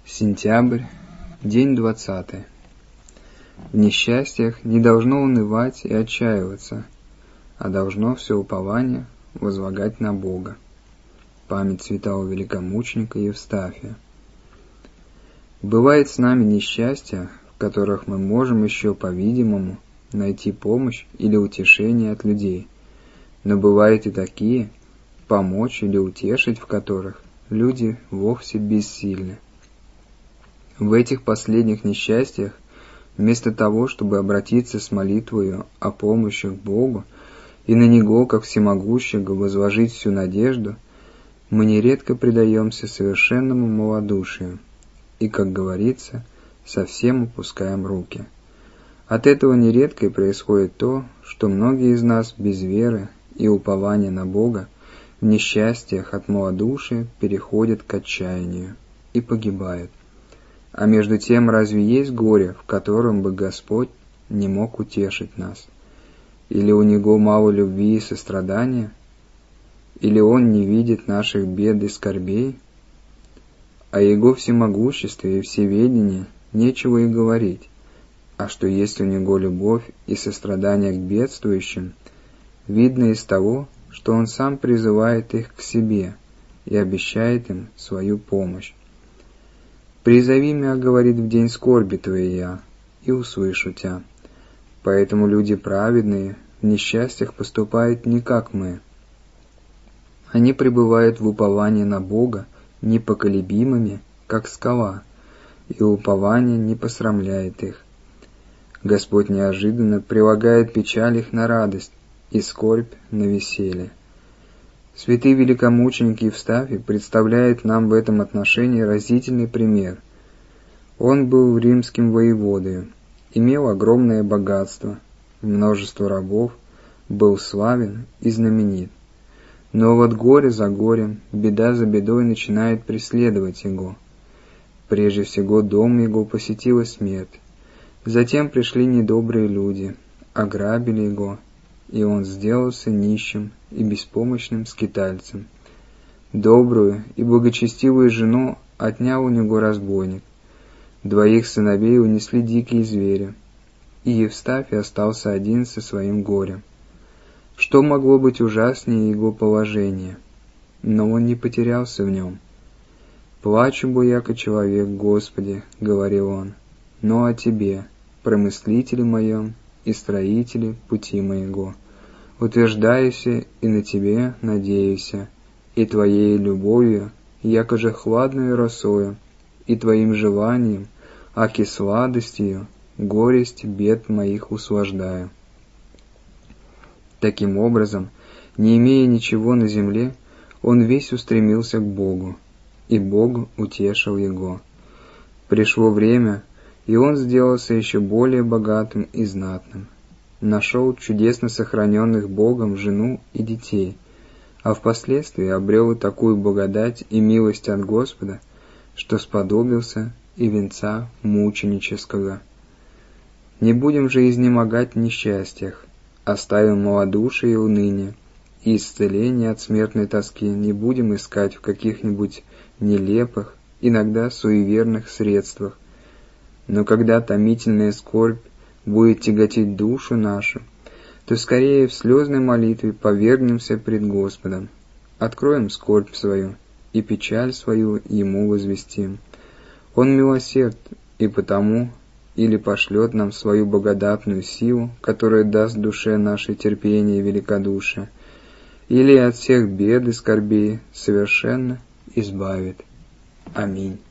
Сентябрь, день 20. В несчастьях не должно унывать и отчаиваться, а должно все упование возлагать на Бога. Память святого великомученика Евстафия. Бывает с нами несчастья, в которых мы можем еще, по-видимому, найти помощь или утешение от людей, но бывают и такие, помочь или утешить в которых люди вовсе бессильны. В этих последних несчастьях, вместо того, чтобы обратиться с молитвою о помощи к Богу и на Него, как всемогущего, возложить всю надежду, мы нередко предаемся совершенному малодушию и, как говорится, совсем упускаем руки. От этого нередко и происходит то, что многие из нас без веры и упования на Бога в несчастьях от малодушия переходят к отчаянию и погибают. А между тем, разве есть горе, в котором бы Господь не мог утешить нас? Или у Него мало любви и сострадания? Или Он не видит наших бед и скорбей? О Его всемогуществе и всеведении нечего и говорить, а что есть у Него любовь и сострадание к бедствующим, видно из того, что Он сам призывает их к себе и обещает им свою помощь. «Призови меня, — говорит, — в день скорби твоей я, и услышу тебя». Поэтому люди праведные в несчастьях поступают не как мы. Они пребывают в уповании на Бога непоколебимыми, как скала, и упование не посрамляет их. Господь неожиданно прилагает печаль их на радость и скорбь на веселье. Святый великомученик Евстафий представляет нам в этом отношении разительный пример. Он был римским воеводою, имел огромное богатство, множество рабов, был славен и знаменит. Но вот горе за горем, беда за бедой начинает преследовать его. Прежде всего дом его посетила смерть. Затем пришли недобрые люди, ограбили его, и он сделался нищим и беспомощным скитальцем. Добрую и благочестивую жену отнял у него разбойник. Двоих сыновей унесли дикие звери, и Евстафий остался один со своим горем. Что могло быть ужаснее его положения? Но он не потерялся в нем. «Плачу, яко человек, Господи, — говорил он, — но о Тебе, промыслителе моем и строителе пути моего. Утверждаюсь и на Тебе надеюсь, и Твоей любовью, яко же хладную росою, и Твоим желанием, аки сладостью, горесть бед моих услаждаю». Таким образом, не имея ничего на земле, он весь устремился к Богу, и Бог утешил его. Пришло время, и он сделался еще более богатым и знатным. Нашел чудесно сохраненных Богом жену и детей, а впоследствии обрел такую благодать и милость от Господа, что сподобился и венца мученического. Не будем же изнемогать в несчастьях, оставим малодушие и уныние, и исцеления от смертной тоски не будем искать в каких-нибудь нелепых, иногда суеверных средствах. Но когда томительная скорбь будет тяготить душу нашу, то скорее в слезной молитве повергнемся пред Господом, откроем скорбь свою и печаль свою Ему возвестим. Он милосерд, и потому или пошлет нам свою благодатную силу, которая даст душе нашей терпение и великодушие, или от всех бед и скорбей совершенно избавит. Аминь.